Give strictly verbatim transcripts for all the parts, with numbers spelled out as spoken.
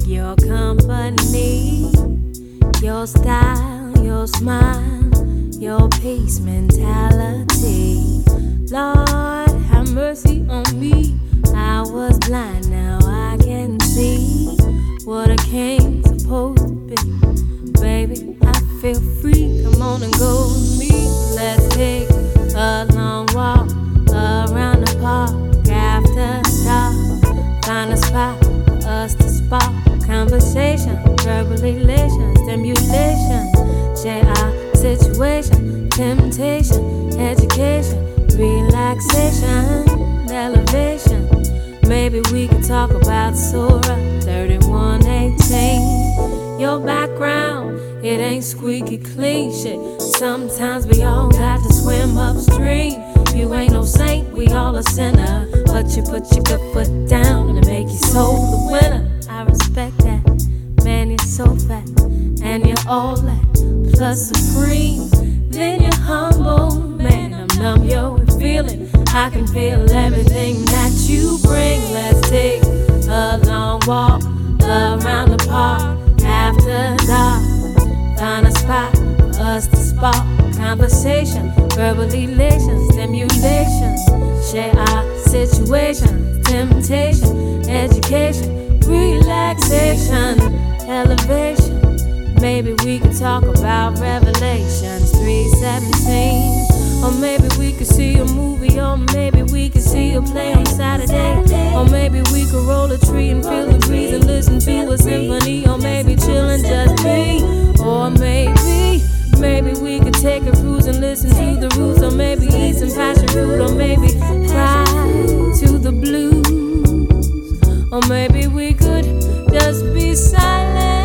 your company, your style, your smile, your peace mentality. Lord, have mercy on me. I was blind, now I can see what I came supposed to be. Baby, I feel free. Come on and go with me. Let's take a long walk around the park after dark. Find a spot for us to spark conversation, verbal elation, stimulation. Share our situation, temptation, education, relaxation, elevation. Maybe we could talk about Surah thirty-one eighteen. Your background, it ain't squeaky clean shit. Sometimes we all got to swim upstream. You ain't no saint, we all a sinner. But you put your good foot down and make your soul the winner. I respect that, man, you're so fat, and you're all that, plus supreme. Then you're humble, man, I'm numb, yo, and feeling. I can feel everything that you bring. Let's take a long walk around the park after dark. Find a spot for us to spark conversation, verbal elation, stimulation. Share our situation, temptation, education, relaxation, elevation. Maybe we could talk about Revelations three seventeen. Or maybe we could see a movie, or maybe we could see a play on Saturday. Or maybe we could roll a tree and feel the breeze and listen to a symphony. Or maybe chill and just be. Or maybe, maybe we could take a cruise and listen to the roots. Or maybe eat some passion fruit. Or maybe fly to the blues. Or maybe we could just be silent.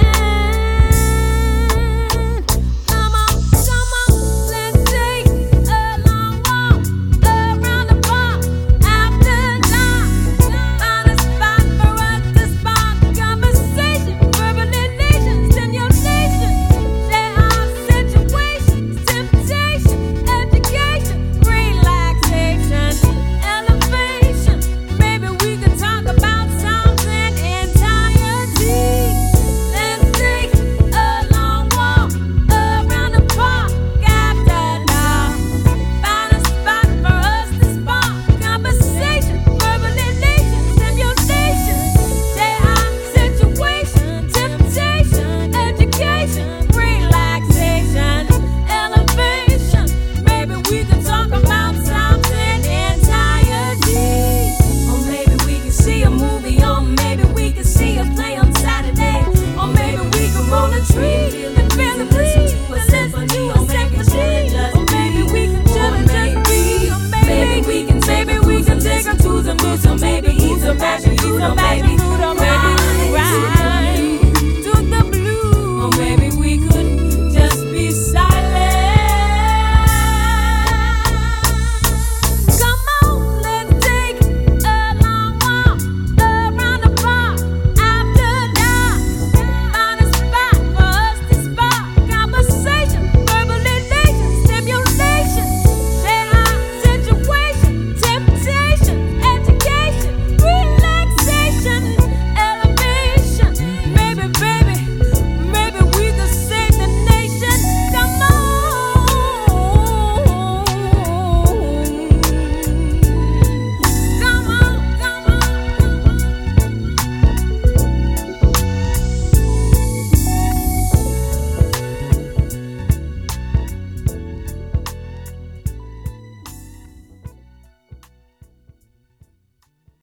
So maybe eat some passion, you know, maybe